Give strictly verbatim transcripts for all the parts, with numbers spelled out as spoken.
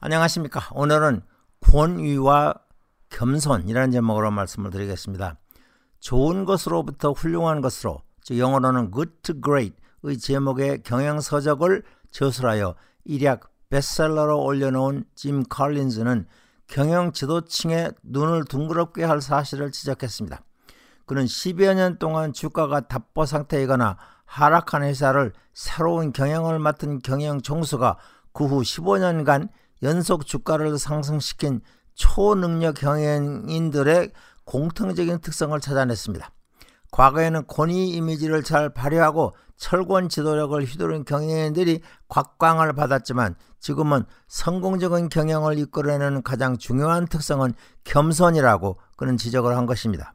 안녕하십니까. 오늘은 권위와 겸손이라는 제목으로 말씀을 드리겠습니다. 좋은 것으로부터 훌륭한 것으로, 즉 영어로는 good to great의 제목의 경영서적을 저술하여 일약 베스트셀러로 올려놓은 짐 컬린즈는 경영 지도층의 눈을 둥그럽게 할 사실을 지적했습니다. 그는 십여 년 동안 주가가 답보 상태이거나 하락한 회사를 새로운 경영을 맡은 경영 총수가 그 후 십오 년간 연속 주가를 상승시킨 초능력 경영인들의 공통적인 특성을 찾아냈습니다. 과거에는 권위 이미지를 잘 발휘하고 철권 지도력을 휘두른 경영인들이 곽광을 받았지만 지금은 성공적인 경영을 이끌어내는 가장 중요한 특성은 겸손이라고 그는 지적을 한 것입니다.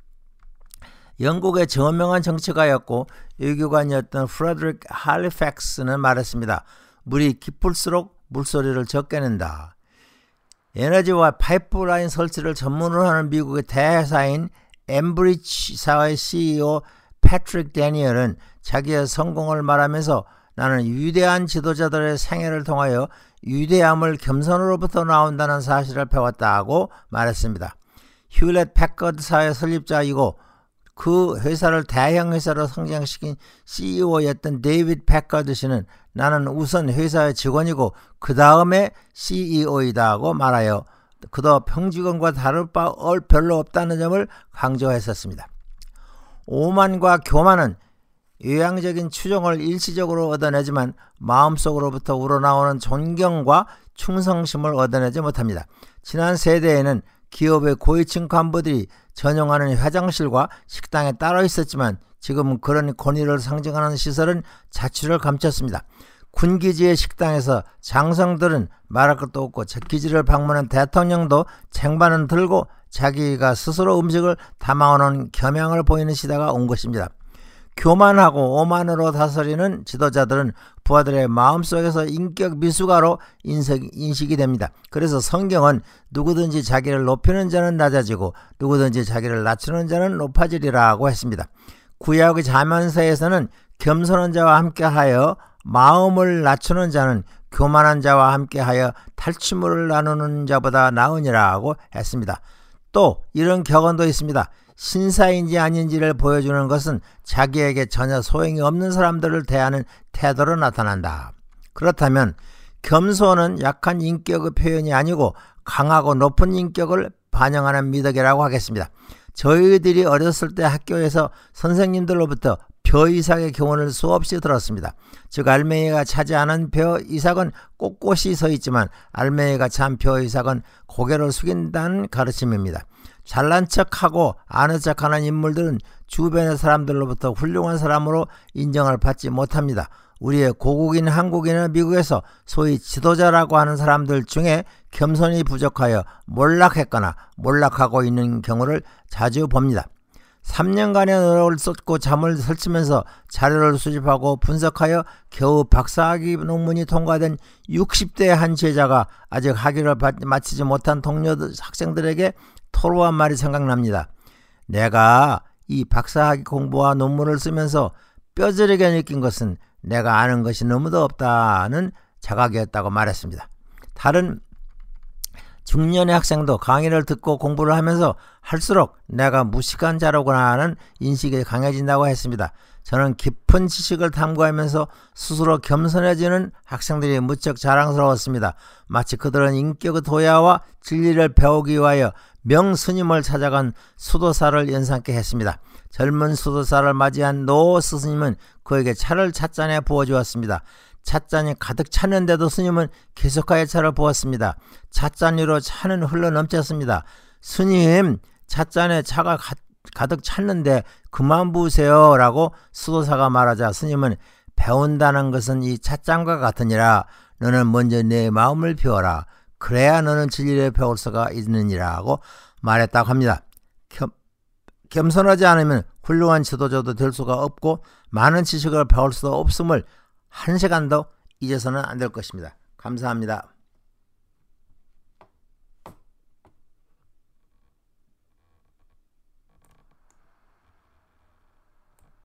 영국의 저명한 정치가였고 외교관이었던 프레드릭 할리팩스는 말했습니다. 물이 깊을수록 물소리를 적게 낸다. 에너지와 파이프라인 설치를 전문으로 하는 미국의 대회사인 엠브리지사의 씨이오 패트릭 데니얼은 자기의 성공을 말하면서 나는 위대한 지도자들의 생애를 통하여 위대함을 겸손으로부터 나온다는 사실을 배웠다고 말했습니다. 휴렛 패커드사의 설립자이고 그 회사를 대형 회사로 성장시킨 씨이오였던 데이비드 패커드 씨는 나는 우선 회사의 직원이고 그 다음에 씨이오이다고 말하여 그도 평직원과 다를 바 별로 없다는 점을 강조했었습니다. 오만과 교만은 외향적인 추종을 일시적으로 얻어내지만 마음속으로부터 우러나오는 존경과 충성심을 얻어내지 못합니다. 지난 세대에는 기업의 고위층 간부들이 전용하는 화장실과 식당에 따로 있었지만 지금은 그런 권위를 상징하는 시설은 자취를 감췄습니다. 군기지의 식당에서 장성들은 말할 것도 없고 기지를 방문한 대통령도 쟁반은 들고 자기가 스스로 음식을 담아오는 겸양을 보이는 시대가 온 것입니다. 교만하고 오만으로 다스리는 지도자들은 부하들의 마음속에서 인격 미숙아로 인식, 인식이 됩니다. 그래서 성경은 누구든지 자기를 높이는 자는 낮아지고 누구든지 자기를 낮추는 자는 높아지리라고 했습니다. 구약의 자문서에서는 겸손한 자와 함께하여 마음을 낮추는 자는 교만한 자와 함께하여 탈취물을 나누는 자보다 나으니라고 했습니다. 또 이런 격언도 있습니다. 신사인지 아닌지를 보여주는 것은 자기에게 전혀 소용이 없는 사람들을 대하는 태도로 나타난다. 그렇다면 겸손은 약한 인격의 표현이 아니고 강하고 높은 인격을 반영하는 미덕이라고 하겠습니다. 저희들이 어렸을 때 학교에서 선생님들로부터 벼 이삭의 교훈을 수없이 들었습니다. 즉 알맹이가 차지 않은 벼 이삭은 꼿꼿이 서 있지만 알맹이가 찬 벼 이삭은 고개를 숙인다는 가르침입니다. 잘난 척하고 아는 척하는 인물들은 주변의 사람들로부터 훌륭한 사람으로 인정을 받지 못합니다. 우리의 고국인 한국인은 미국에서 소위 지도자라고 하는 사람들 중에 겸손이 부족하여 몰락했거나 몰락하고 있는 경우를 자주 봅니다. 삼 년간의 노력을 쏟고 잠을 설치면서 자료를 수집하고 분석하여 겨우 박사학위 논문이 통과된 육십 대의 한 제자가 아직 학위를 마치지 못한 동료 학생들에게 토로한 말이 생각납니다. 내가 이 박사학위 공부와 논문을 쓰면서 뼈저리게 느낀 것은 내가 아는 것이 너무도 없다는 자각이었다고 말했습니다. 다른 중년의 학생도 강의를 듣고 공부를 하면서 할수록 내가 무식한 자로구나 하는 인식이 강해진다고 했습니다. 저는 깊은 지식을 탐구하면서 스스로 겸손해지는 학생들이 무척 자랑스러웠습니다. 마치 그들은 인격의 도야와 진리를 배우기 위하여 명스님을 찾아간 수도사를 연상케 했습니다. 젊은 수도사를 맞이한 노 스님은 그에게 차를 찻잔에 부어주었습니다. 찻잔이 가득 찼는데도 스님은 계속하여 차를 부었습니다. 찻잔 위로 차는 흘러넘쳤습니다. 스님, 찻잔에 차가 가, 가득 찼는데 그만 부으세요 라고 수도사가 말하자 스님은 배운다는 것은 이 찻잔과 같으니라. 너는 먼저 내 마음을 비워라. 그래야 너는 진리를 배울 수가 있느니라고 말했다고 합니다. 겸, 겸손하지 않으면 훌륭한 지도자도 될 수가 없고 많은 지식을 배울 수도 없음을 한 시간도 잊어서는 안 될 것입니다. 감사합니다.